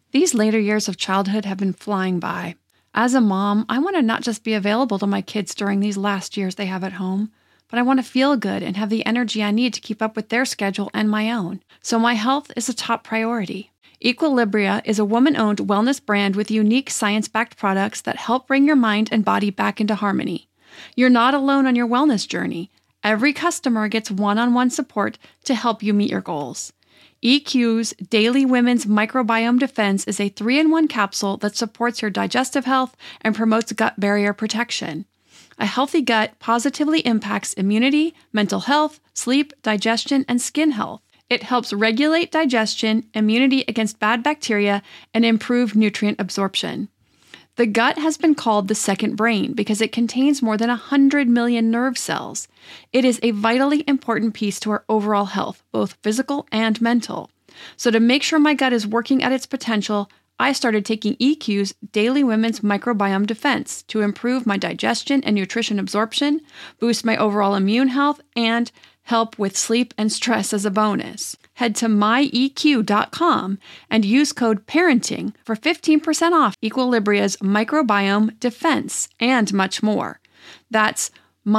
These later years of childhood have been flying by. As a mom, I want to not just be available to my kids during these last years they have at home, but I want to feel good and have the energy I need to keep up with their schedule and my own. So my health is a top priority. Equilibria is a woman-owned wellness brand with unique science-backed products that help bring your mind and body back into harmony. You're not alone on your wellness journey. Every customer gets one-on-one support to help you meet your goals. EQ's Daily Women's Microbiome Defense is a 3-in-1 capsule that supports your digestive health and promotes gut barrier protection. A healthy gut positively impacts immunity, mental health, sleep, digestion, and skin health. It helps regulate digestion, immunity against bad bacteria, and improve nutrient absorption. The gut has been called the second brain because it contains more than 100 million nerve cells. It is a vitally important piece to our overall health, both physical and mental. So to make sure my gut is working at its potential, I started taking EQ's Daily Women's Microbiome Defense to improve my digestion and nutrition absorption, boost my overall immune health, and help with sleep and stress as a bonus. Head to myeq.com and use code PARENTING for 15% off Equilibria's Microbiome Defense and much more. That's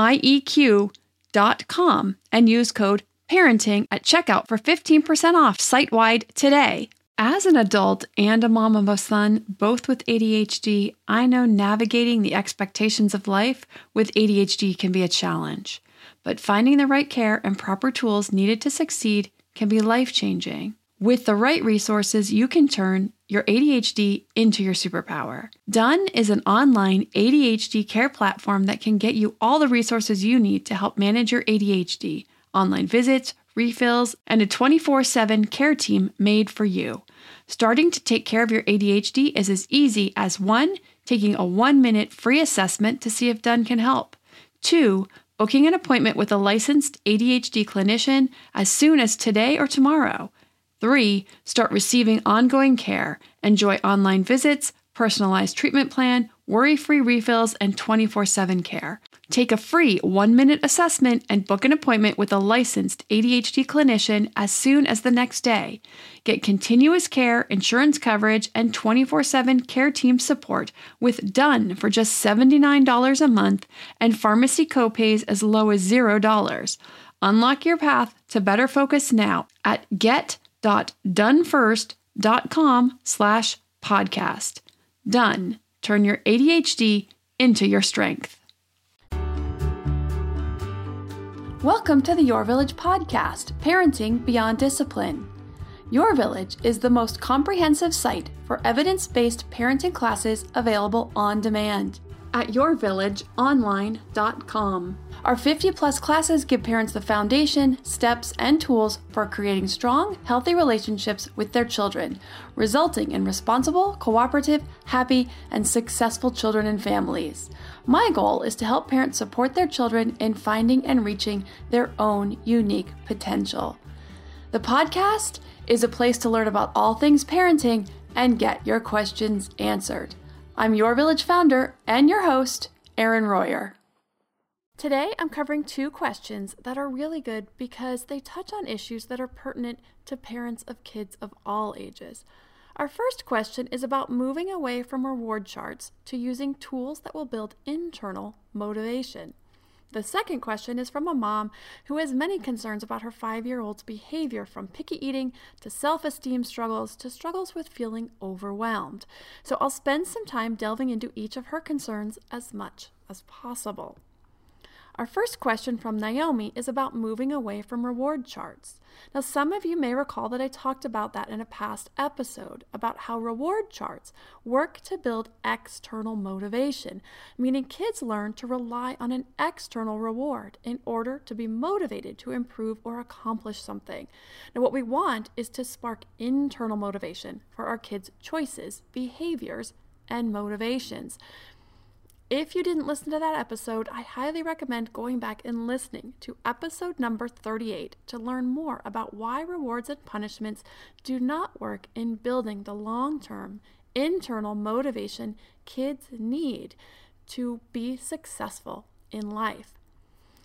myeq.com and use code PARENTING at checkout for 15% off site-wide today. As an adult and a mom of a son, both with ADHD, I know navigating the expectations of life with ADHD can be a challenge. But finding the right care and proper tools needed to succeed can be life-changing. With the right resources, you can turn your ADHD into your superpower. Done is an online ADHD care platform that can get you all the resources you need to help manage your ADHD, online visits, refills, and a 24/7 care team made for you. Starting to take care of your ADHD is as easy as 1. Taking a 1-minute free assessment to see if Done can help. 2. Booking an appointment with a licensed ADHD clinician as soon as today or tomorrow. 3. Start receiving ongoing care. Enjoy online visits, personalized treatment plan, worry-free refills, and 24/7 care. Take a free 1-minute assessment and book an appointment with a licensed ADHD clinician as soon as the next day. Get continuous care, insurance coverage, and 24/7 care team support with Done for just $79 a month and pharmacy copays as low as $0. Unlock your path to better focus now at get.donefirst.com/podcast. Done. Turn your ADHD into your strength. Welcome to the Your Village podcast, Parenting Beyond Discipline. Your Village is the most comprehensive site for evidence-based parenting classes available on demand at yourvillageonline.com. Our 50-plus classes give parents the foundation, steps, and tools for creating strong, healthy relationships with their children, resulting in responsible, cooperative, happy, and successful children and families. My goal is to help parents support their children in finding and reaching their own unique potential. The podcast is a place to learn about all things parenting and get your questions answered. I'm Your Village founder and your host, Erin Royer. Today, I'm covering 2 questions that are really good because they touch on issues that are pertinent to parents of kids of all ages. Our first question is about moving away from reward charts to using tools that will build internal motivation. The second question is from a mom who has many concerns about her 5-year-old's behavior, from picky eating to self-esteem struggles to struggles with feeling overwhelmed. So I'll spend some time delving into each of her concerns as much as possible. Our first question from Naomi is about moving away from reward charts. Now, some of you may recall that I talked about that in a past episode, about how reward charts work to build external motivation, meaning kids learn to rely on an external reward in order to be motivated to improve or accomplish something. Now, what we want is to spark internal motivation for our kids' choices, behaviors, and motivations. If you didn't listen to that episode, I highly recommend going back and listening to episode number 38 to learn more about why rewards and punishments do not work in building the long-term internal motivation kids need to be successful in life.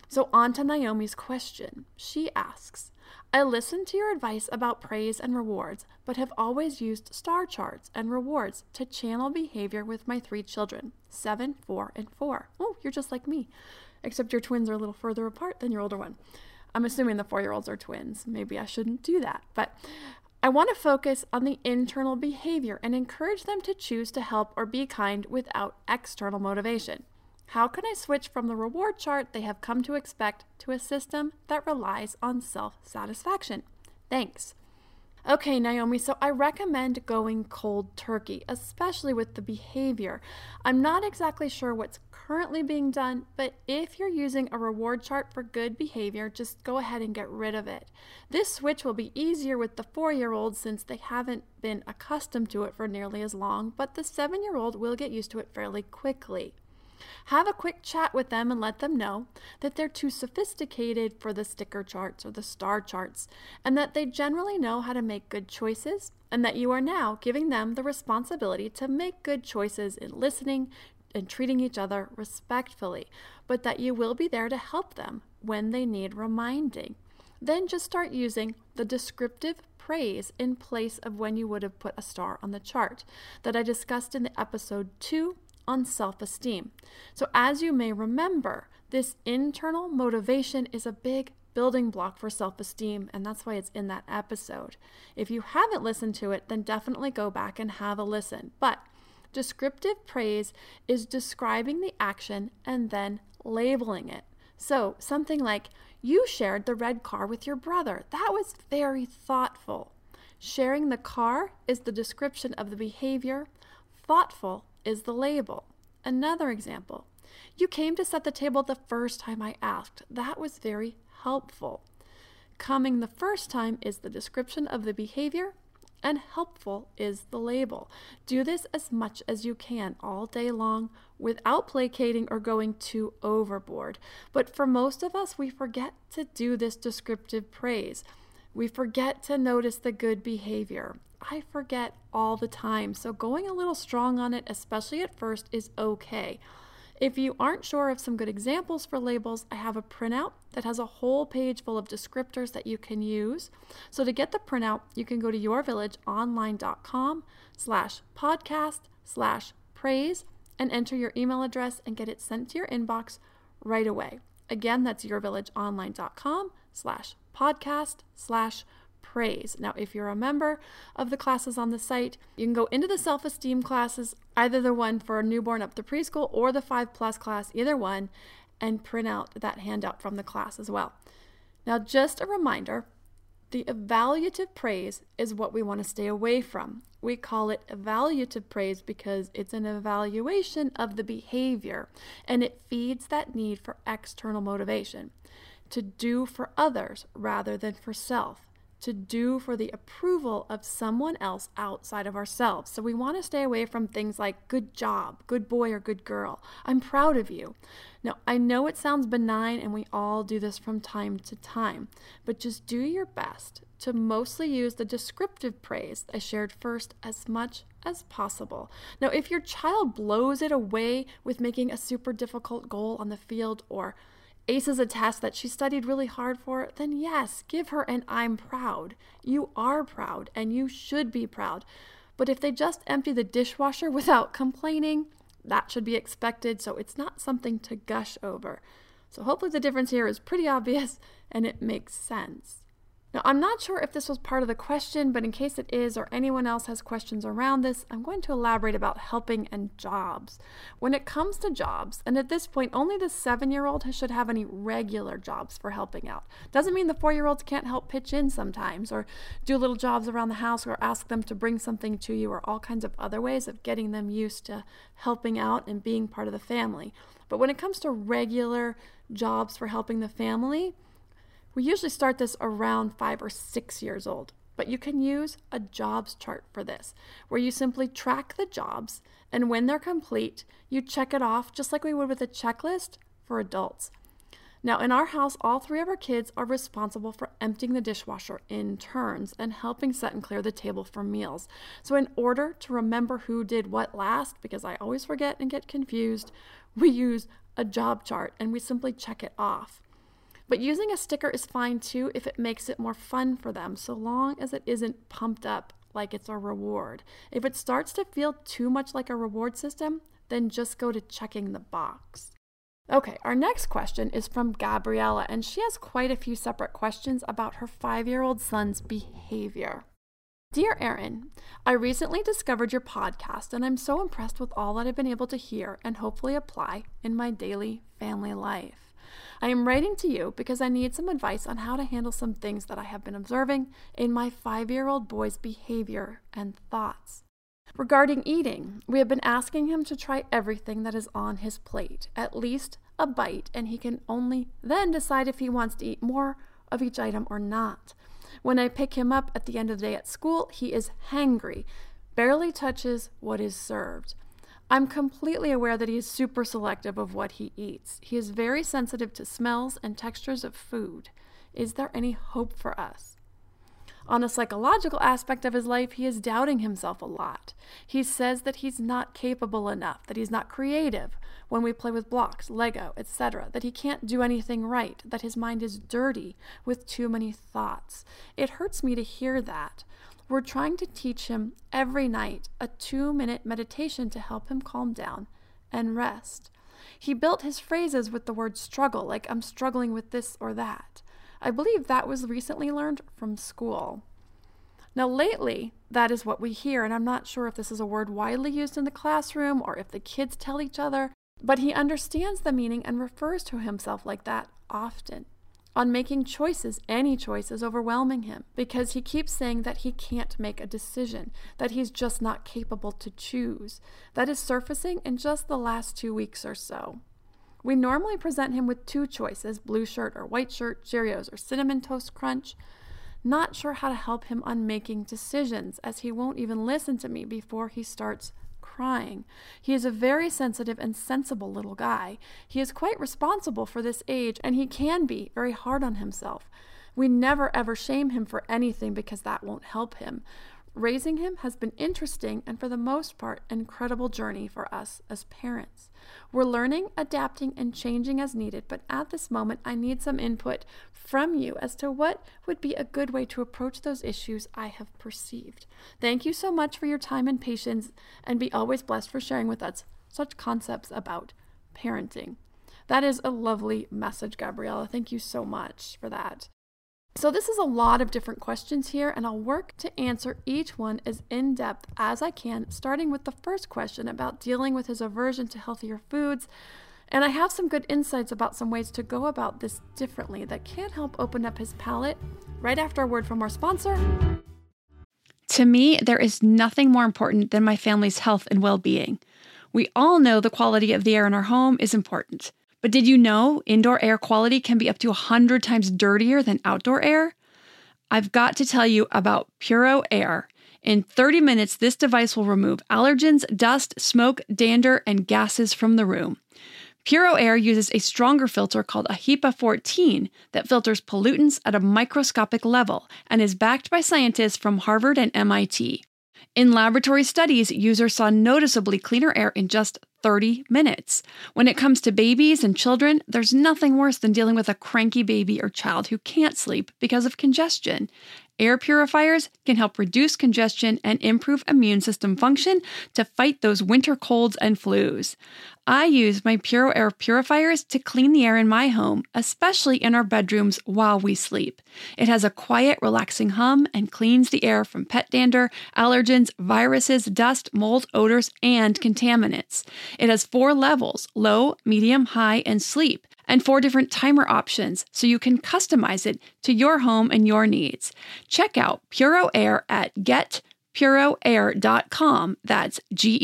So on to Naomi's question. She asks, I listened to your advice about praise and rewards, but have always used star charts and rewards to channel behavior with my 3 children, 7, 4, and 4. Oh, you're just like me, except your twins are a little further apart than your older one. I'm assuming the 4-year-olds are twins. Maybe I shouldn't do that, but I want to focus on the internal behavior and encourage them to choose to help or be kind without external motivation. How can I switch from the reward chart they have come to expect to a system that relies on self-satisfaction? Thanks. Okay, Naomi, so I recommend going cold turkey, especially with the behavior. I'm not exactly sure what's currently being done, but if you're using a reward chart for good behavior, just go ahead and get rid of it. This switch will be easier with the 4-year-old since they haven't been accustomed to it for nearly as long, but the 7-year-old will get used to it fairly quickly. Have a quick chat with them and let them know that they're too sophisticated for the sticker charts or the star charts, and that they generally know how to make good choices, and that you are now giving them the responsibility to make good choices in listening and treating each other respectfully, but that you will be there to help them when they need reminding. Then just start using the descriptive praise in place of when you would have put a star on the chart that I discussed in the episode 2 on self-esteem. So as you may remember, this internal motivation is a big building block for self-esteem, and that's why it's in that episode. If you haven't listened to it, then definitely go back and have a listen. But descriptive praise is describing the action and then labeling it. So something like, you shared the red car with your brother. That was very thoughtful. Sharing the car is the description of the behavior. Thoughtful is the label. Another example, you came to set the table the first time I asked. That was very helpful. Coming the first time is the description of the behavior, and helpful is the label. Do this as much as you can all day long without placating or going too overboard. But for most of us, we forget to do this descriptive praise. We forget to notice the good behavior. I forget all the time, so going a little strong on it, especially at first, is okay. If you aren't sure of some good examples for labels, I have a printout that has a whole page full of descriptors that you can use. So to get the printout, you can go to yourvillageonline.com/podcast/praise and enter your email address and get it sent to your inbox right away. Again, that's yourvillageonline.com/podcast/praise. Now, if you're a member of the classes on the site, you can go into the self-esteem classes, either the one for a newborn up to preschool or the 5+ class, either one, and print out that handout from the class as well. Now, just a reminder, the evaluative praise is what we want to stay away from. We call it evaluative praise because it's an evaluation of the behavior, and it feeds that need for external motivation, to do for others rather than for self, to do for the approval of someone else outside of ourselves. So we want to stay away from things like good job, good boy or good girl, I'm proud of you. Now, I know it sounds benign and we all do this from time to time, but just do your best to mostly use the descriptive praise I shared first as much as possible. Now, if your child blows it away with making a super difficult goal on the field or aces a test that she studied really hard for, then yes, give her an I'm proud. You are proud and you should be proud. But if they just empty the dishwasher without complaining, that should be expected, so it's not something to gush over. So hopefully the difference here is pretty obvious and it makes sense. Now, I'm not sure if this was part of the question, but in case it is or anyone else has questions around this, I'm going to elaborate about helping and jobs. When it comes to jobs, and at this point, only the 7-year-old should have any regular jobs for helping out. Doesn't mean the 4-year-olds can't help pitch in sometimes or do little jobs around the house or ask them to bring something to you or all kinds of other ways of getting them used to helping out and being part of the family. But when it comes to regular jobs for helping the family, we usually start this around 5 or 6 years old, but you can use a jobs chart for this, where you simply track the jobs, and when they're complete, you check it off just like we would with a checklist for adults. Now, in our house, all 3 of our kids are responsible for emptying the dishwasher in turns and helping set and clear the table for meals. So in order to remember who did what last, because I always forget and get confused, we use a job chart and we simply check it off. But using a sticker is fine too if it makes it more fun for them, so long as it isn't pumped up like it's a reward. If it starts to feel too much like a reward system, then just go to checking the box. Okay, our next question is from Gabriella, and she has quite a few separate questions about her 5-year-old son's behavior. Dear Erin, I recently discovered your podcast, and I'm so impressed with all that I've been able to hear and hopefully apply in my daily family life. I am writing to you because I need some advice on how to handle some things that I have been observing in my 5-year-old boy's behavior and thoughts. Regarding eating, we have been asking him to try everything that is on his plate, at least a bite, and he can only then decide if he wants to eat more of each item or not. When I pick him up at the end of the day at school, he is hangry, barely touches what is served. I'm completely aware that he is super selective of what he eats. He is very sensitive to smells and textures of food. Is there any hope for us? On a psychological aspect of his life, he is doubting himself a lot. He says that he's not capable enough, that he's not creative when we play with blocks, Lego, etc., that he can't do anything right, that his mind is dirty with too many thoughts. It hurts me to hear that. We're trying to teach him every night a 2-minute meditation to help him calm down and rest. He built his phrases with the word struggle, like I'm struggling with this or that. I believe that was recently learned from school. Now, lately, that is what we hear, and I'm not sure if this is a word widely used in the classroom or if the kids tell each other, but he understands the meaning and refers to himself like that often. On making choices, any choice is overwhelming him because he keeps saying that he can't make a decision, that he's just not capable to choose. That is surfacing in just the last 2 weeks or so. We normally present him with 2 choices, blue shirt or white shirt, Cheerios or Cinnamon Toast Crunch. Not sure how to help him on making decisions, as he won't even listen to me before he starts crying. He is a very sensitive and sensible little guy. He is quite responsible for this age, and he can be very hard on himself. We never ever shame him for anything because that won't help him. Raising him has been interesting and, for the most part, an incredible journey for us as parents. We're learning, adapting, and changing as needed, but at this moment, I need some input from you as to what would be a good way to approach those issues I have perceived. Thank you so much for your time and patience, and be always blessed for sharing with us such concepts about parenting. That is a lovely message, Gabriella. Thank you so much for that. So this is a lot of different questions here, and I'll work to answer each one as in-depth as I can, starting with the first question about dealing with his aversion to healthier foods. And I have some good insights about some ways to go about this differently that can help open up his palate right after a word from our sponsor. To me, there is nothing more important than my family's health and well-being. We all know the quality of the air in our home is important. But did you know indoor air quality can be up to 100 times dirtier than outdoor air? I've got to tell you about Puro Air. In 30 minutes, this device will remove allergens, dust, smoke, dander, and gases from the room. Puro Air uses a stronger filter called a HEPA 14 that filters pollutants at a microscopic level and is backed by scientists from Harvard and MIT. In laboratory studies, users saw noticeably cleaner air in just 30 minutes. When it comes to babies and children, there's nothing worse than dealing with a cranky baby or child who can't sleep because of congestion. Air purifiers can help reduce congestion and improve immune system function to fight those winter colds and flus. I use my Puro Air purifiers to clean the air in my home, especially in our bedrooms while we sleep. It has a quiet, relaxing hum and cleans the air from pet dander, allergens, viruses, dust, mold, odors, and contaminants. It has 4 levels: low, medium, high, and sleep, and 4 different timer options so you can customize it to your home and your needs. Check out Puro Air at getpuroair.com. That's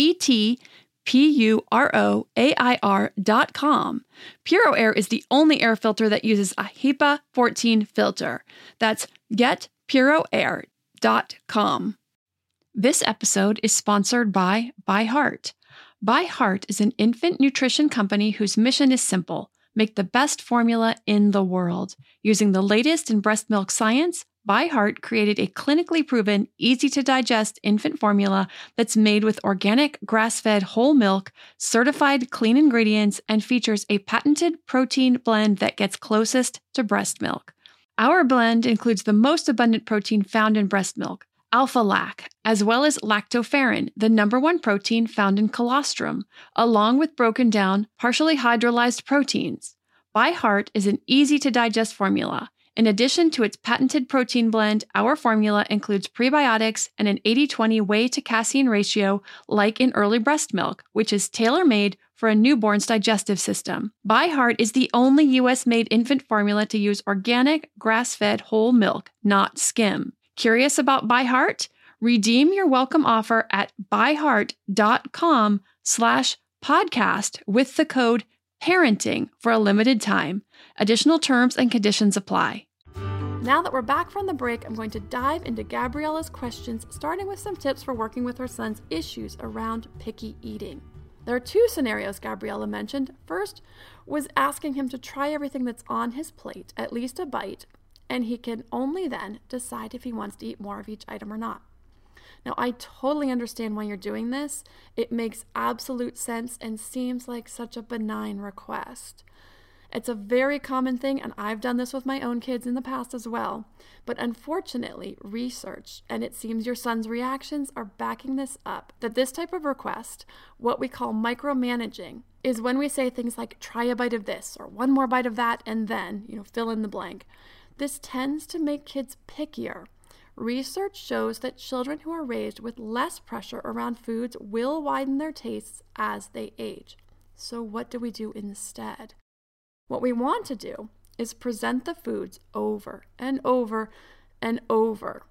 GETPUROAIR.com. Puro Air is the only air filter that uses a HEPA 14 filter. That's getpuroair.com. This episode is sponsored by ByHeart. ByHeart is an infant nutrition company whose mission is simple: make the best formula in the world. Using the latest in breast milk science, ByHeart created a clinically proven, easy-to-digest infant formula that's made with organic, grass-fed whole milk, certified clean ingredients, and features a patented protein blend that gets closest to breast milk. Our blend includes the most abundant protein found in breast milk, alpha-lac, as well as lactoferrin, the number one protein found in colostrum, along with broken down, partially hydrolyzed proteins. ByHeart is an easy-to-digest formula. In addition to its patented protein blend, our formula includes prebiotics and an 80-20 whey to casein ratio like in early breast milk, which is tailor-made for a newborn's digestive system. ByHeart is the only U.S.-made infant formula to use organic, grass-fed whole milk, not skim. Curious about ByHeart? Redeem your welcome offer at byheart.com/podcast with the code parenting for a limited time. Additional terms and conditions apply. Now that we're back from the break, I'm going to dive into Gabriella's questions, starting with some tips for working with her son's issues around picky eating. There are two scenarios Gabriella mentioned. First was asking him to try everything that's on his plate, at least a bite, and he can only then decide if he wants to eat more of each item or not. Now, I totally understand why you're doing this. It makes absolute sense and seems like such a benign request. It's a very common thing, and I've done this with my own kids in the past as well. But unfortunately, research, and it seems your son's reactions are backing this up, that this type of request, what we call micromanaging, is when we say things like, try a bite of this, or one more bite of that, and then, fill in the blank. This tends to make kids pickier. Research shows that children who are raised with less pressure around foods will widen their tastes as they age. So what do we do instead? What we want to do is present the foods over and over and over.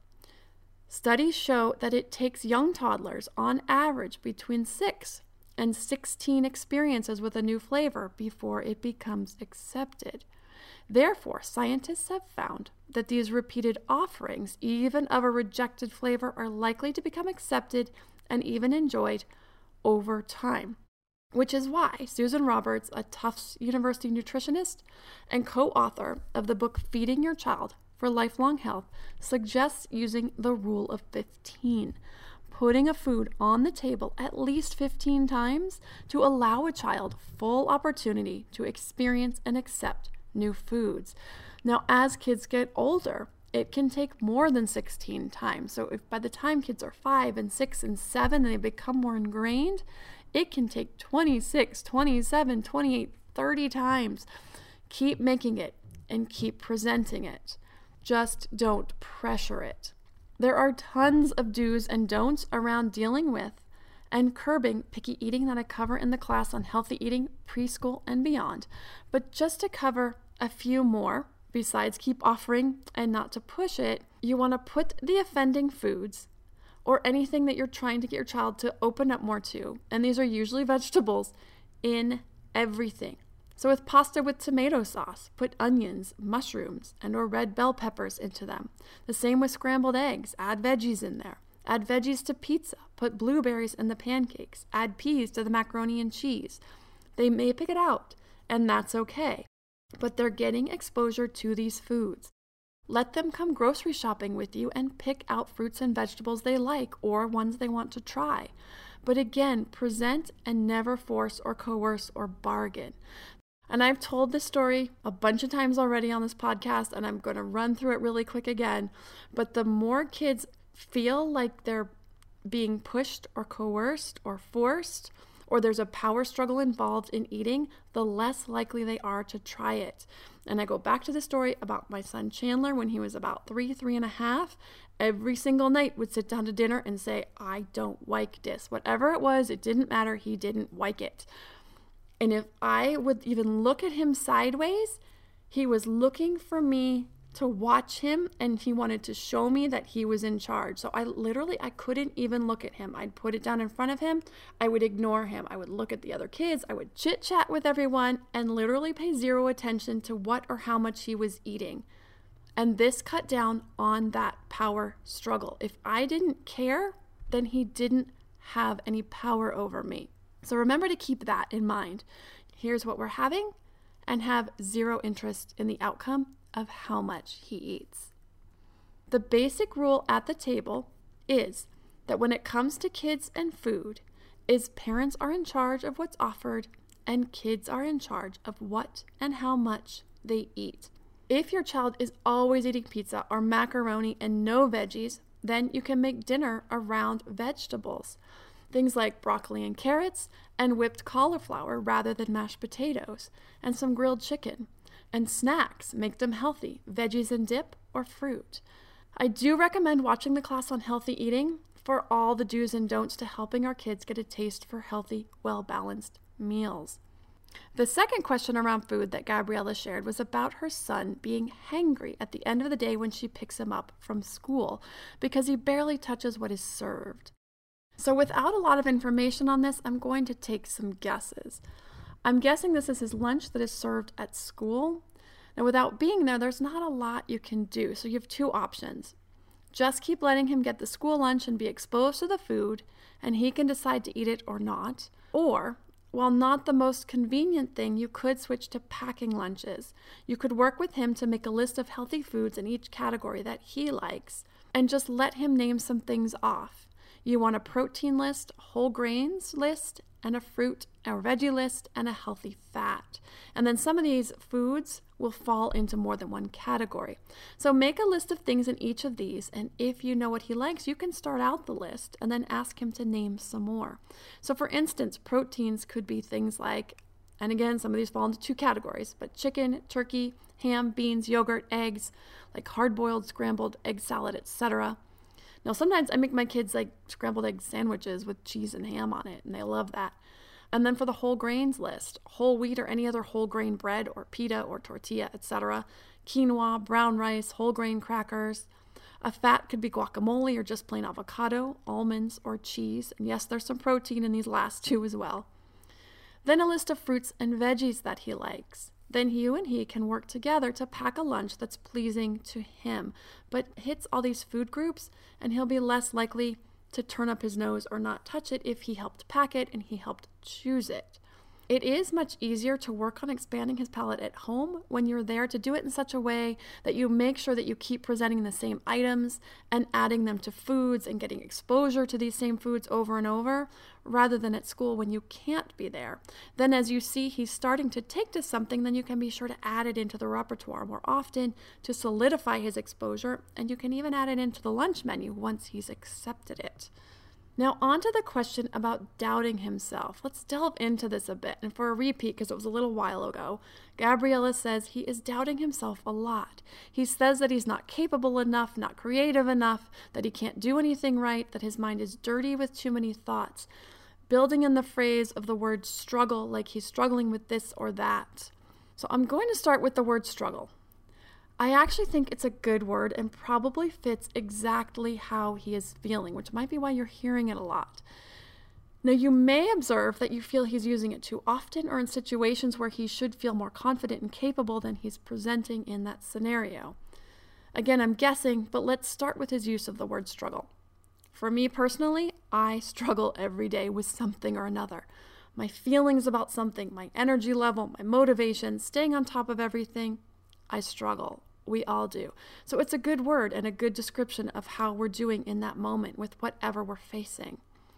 Studies show that it takes young toddlers on average between 6 and 16 experiences with a new flavor before it becomes accepted. Therefore, scientists have found that these repeated offerings, even of a rejected flavor, are likely to become accepted and even enjoyed over time. Which is why Susan Roberts, a Tufts University nutritionist and co-author of the book Feeding Your Child for Lifelong Health, suggests using the rule of 15, putting a food on the table at least 15 times to allow a child full opportunity to experience and accept new foods. Now, as kids get older, it can take more than 16 times. So if by the time kids are 5 and 6 and 7 and they become more ingrained, it can take 26, 27, 28, 30 times. Keep making it and keep presenting it. Just don't pressure it. There are tons of do's and don'ts around dealing with and curbing picky eating that I cover in the class on healthy eating, preschool, and beyond. But just to cover a few more, besides keep offering and not to push it, you want to put the offending foods or anything that you're trying to get your child to open up more to, and these are usually vegetables, in everything. So with pasta with tomato sauce, put onions, mushrooms, and or red bell peppers into them. The same with scrambled eggs, add veggies in there. Add veggies to pizza, put blueberries in the pancakes, add peas to the macaroni and cheese. They may pick it out, and that's okay, but they're getting exposure to these foods. Let them come grocery shopping with you and pick out fruits and vegetables they like or ones they want to try. But again, present and never force or coerce or bargain. And I've told this story a bunch of times already on this podcast, and I'm going to run through it really quick again. But the more kids feel like they're being pushed or coerced or forced, or there's a power struggle involved in eating, the less likely they are to try it. And I go back to the story about my son Chandler when he was about 3.5. Every single night would sit down to dinner and say, I don't like this. Whatever it was, it didn't matter. He didn't like it. And if I would even look at him sideways, he was looking for me to watch him, and he wanted to show me that he was in charge. So I couldn't even look at him. I'd put it down in front of him. I would ignore him. I would look at the other kids. I would chit chat with everyone and literally pay zero attention to what or how much he was eating. And this cut down on that power struggle. If I didn't care, then he didn't have any power over me. So remember to keep that in mind. Here's what we're having, and have zero interest in the outcome of how much he eats. The basic rule at the table is that when it comes to kids and food, parents are in charge of what's offered and kids are in charge of what and how much they eat. If your child is always eating pizza or macaroni and no veggies, then you can make dinner around vegetables. Things like broccoli and carrots and whipped cauliflower rather than mashed potatoes, and some grilled chicken. And snacks, make them healthy, veggies and dip or fruit. I do recommend watching the class on healthy eating for all the do's and don'ts to helping our kids get a taste for healthy, well-balanced meals. The second question around food that Gabriella shared was about her son being hangry at the end of the day when she picks him up from school because he barely touches what is served. So without a lot of information on this, I'm going to take some guesses. I'm guessing this is his lunch that is served at school. Now, without being there, there's not a lot you can do. So you have two options. Just keep letting him get the school lunch and be exposed to the food, and he can decide to eat it or not. Or, while not the most convenient thing, you could switch to packing lunches. You could work with him to make a list of healthy foods in each category that he likes, and just let him name some things off. You want a protein list, whole grains list, and a fruit or veggie list, and a healthy fat. And then some of these foods will fall into more than one category. So make a list of things in each of these, and if you know what he likes, you can start out the list and then ask him to name some more. So for instance, proteins could be things like, and again, some of these fall into two categories, but chicken, turkey, ham, beans, yogurt, eggs, like hard-boiled, scrambled, egg salad, etc. Now, sometimes I make my kids like scrambled egg sandwiches with cheese and ham on it, and they love that. And then for the whole grains list, whole wheat or any other whole grain bread or pita or tortilla, etc., quinoa, brown rice, whole grain crackers. A fat could be guacamole or just plain avocado, almonds, or cheese. And yes, there's some protein in these last two as well. Then a list of fruits and veggies that he likes. Then you and he can work together to pack a lunch that's pleasing to him, but hits all these food groups, and he'll be less likely to turn up his nose or not touch it if he helped pack it and he helped choose it. It is much easier to work on expanding his palate at home when you're there to do it in such a way that you make sure that you keep presenting the same items and adding them to foods and getting exposure to these same foods over and over, rather than at school when you can't be there. Then as you see he's starting to take to something, then you can be sure to add it into the repertoire more often to solidify his exposure, and you can even add it into the lunch menu once he's accepted it. Now on to the question about doubting himself. Let's delve into this a bit. And for a repeat, because it was a little while ago, Gabriella says he is doubting himself a lot. He says that he's not capable enough, not creative enough, that he can't do anything right, that his mind is dirty with too many thoughts. Building in the phrase of the word struggle, like he's struggling with this or that. So I'm going to start with the word struggle. I actually think it's a good word and probably fits exactly how he is feeling, which might be why you're hearing it a lot. Now, you may observe that you feel he's using it too often or in situations where he should feel more confident and capable than he's presenting in that scenario. Again, I'm guessing, but let's start with his use of the word struggle. For me personally, I struggle every day with something or another. My feelings about something, my energy level, my motivation, staying on top of everything, I struggle. We all do. So it's a good word and a good description of how we're doing in that moment with whatever we're facing.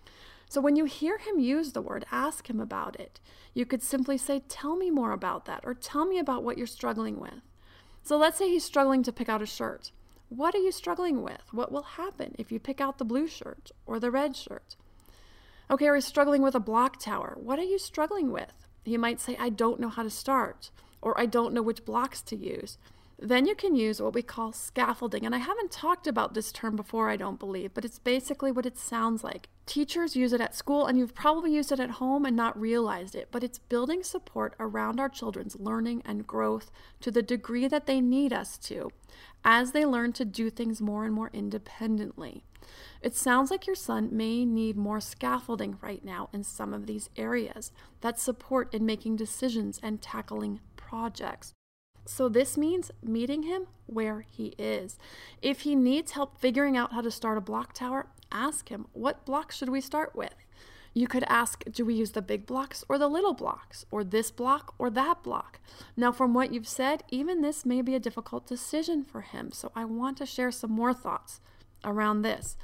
So when you hear him use the word, ask him about it. You could simply say, tell me more about that, or tell me about what you're struggling with. So let's say he's struggling to pick out a shirt. What are you struggling with? What will happen if you pick out the blue shirt or the red shirt? Okay, or he's struggling with a block tower. What are you struggling with? He might say, I don't know how to start, or I don't know which blocks to use. Then you can use what we call scaffolding. And I haven't talked about this term before, I don't believe, but it's basically what it sounds like. Teachers use it at school, and you've probably used it at home and not realized it, but it's building support around our children's learning and growth to the degree that they need us to, as they learn to do things more and more independently. It sounds like your son may need more scaffolding right now in some of these areas. That's support in making decisions and tackling projects. So this means meeting him where he is. If he needs help figuring out how to start a block tower, ask him, what block should we start with? You could ask, do we use the big blocks or the little blocks, or this block or that block? Now, from what you've said, even this may be a difficult decision for him, so I want to share some more thoughts around this.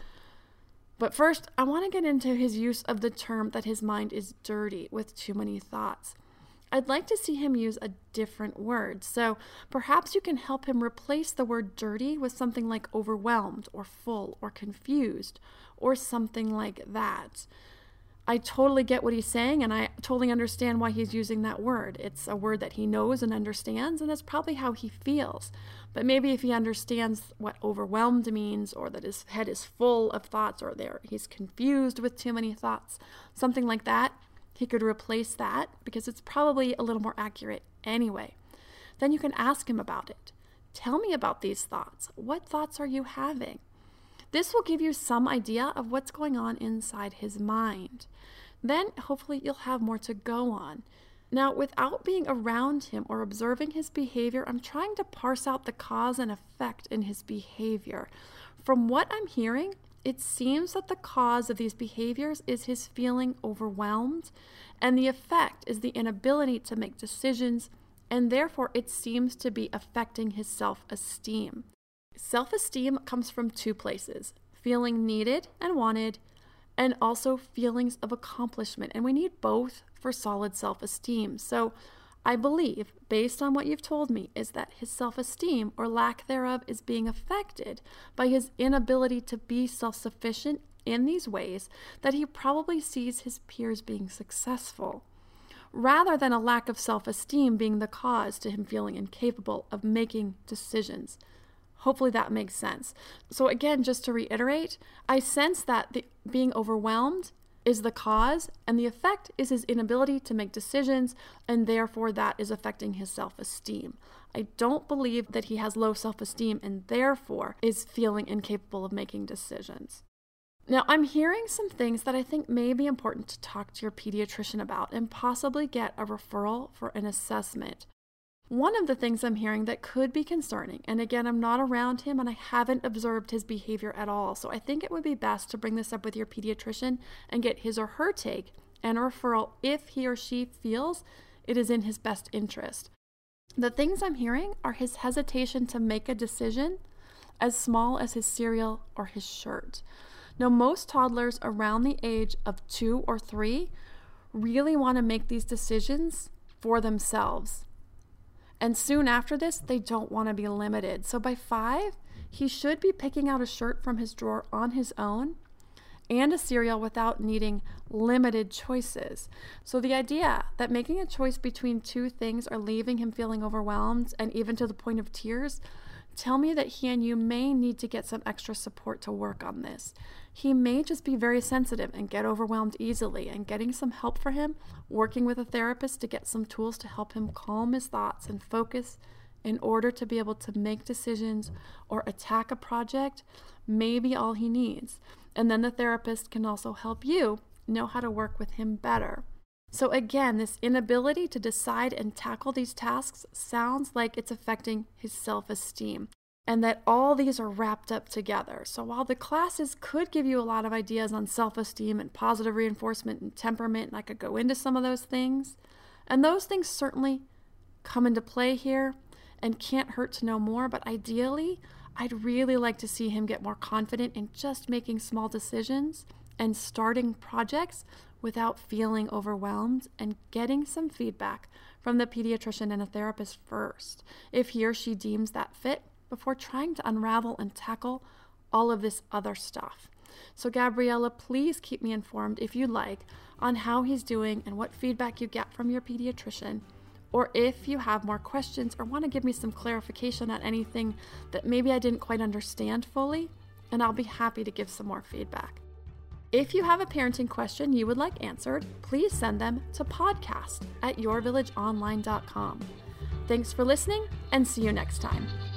But first, I want to get into his use of the term that his mind is dirty with too many thoughts. I'd like to see him use a different word, so perhaps you can help him replace the word dirty with something like overwhelmed or full or confused or something like that. I totally get what he's saying, and I totally understand why he's using that word. It's a word that he knows and understands, and that's probably how he feels. But maybe if he understands what overwhelmed means, or that his head is full of thoughts, or he's confused with too many thoughts, something like that, he could replace that because it's probably a little more accurate anyway. Then you can ask him about it. Tell me about these thoughts. What thoughts are you having? This will give you some idea of what's going on inside his mind. Then hopefully you'll have more to go on. Now, without being around him or observing his behavior, I'm trying to parse out the cause and effect in his behavior. From what I'm hearing, it seems that the cause of these behaviors is his feeling overwhelmed, and the effect is the inability to make decisions, and therefore it seems to be affecting his self-esteem. Self-esteem comes from two places: feeling needed and wanted, and also feelings of accomplishment. And we need both for solid self-esteem. So I believe, based on what you've told me, is that his self-esteem or lack thereof is being affected by his inability to be self-sufficient in these ways that he probably sees his peers being successful, rather than a lack of self-esteem being the cause to him feeling incapable of making decisions. Hopefully that makes sense. So again, just to reiterate, I sense that the being overwhelmed is the cause, and the effect is his inability to make decisions, and therefore that is affecting his self-esteem. I don't believe that he has low self-esteem and therefore is feeling incapable of making decisions. Now, I'm hearing some things that I think may be important to talk to your pediatrician about and possibly get a referral for an assessment. One of the things I'm hearing that could be concerning, and again, I'm not around him and I haven't observed his behavior at all, so I think it would be best to bring this up with your pediatrician and get his or her take and a referral if he or she feels it is in his best interest. The things I'm hearing are his hesitation to make a decision as small as his cereal or his shirt. Now, most toddlers around the age of 2 or 3 really want to make these decisions for themselves. And soon after this, they don't want to be limited. So by 5, he should be picking out a shirt from his drawer on his own and a cereal without needing limited choices. So the idea that making a choice between two things are leaving him feeling overwhelmed and even to the point of tears, tell me that he and you may need to get some extra support to work on this. He may just be very sensitive and get overwhelmed easily, and getting some help for him, working with a therapist to get some tools to help him calm his thoughts and focus in order to be able to make decisions or attack a project may be all he needs. And then the therapist can also help you know how to work with him better. So again, this inability to decide and tackle these tasks sounds like it's affecting his self-esteem, and that all these are wrapped up together. So while the classes could give you a lot of ideas on self-esteem and positive reinforcement and temperament, and I could go into some of those things, and those things certainly come into play here and can't hurt to know more, but ideally, I'd really like to see him get more confident in just making small decisions and starting projects without feeling overwhelmed, and getting some feedback from the pediatrician and a therapist first, if he or she deems that fit, before trying to unravel and tackle all of this other stuff. So Gabriella, please keep me informed if you'd like on how he's doing and what feedback you get from your pediatrician, or if you have more questions or want to give me some clarification on anything that maybe I didn't quite understand fully, and I'll be happy to give some more feedback. If you have a parenting question you would like answered, please send them to podcast@yourvillageonline.com. Thanks for listening, and see you next time.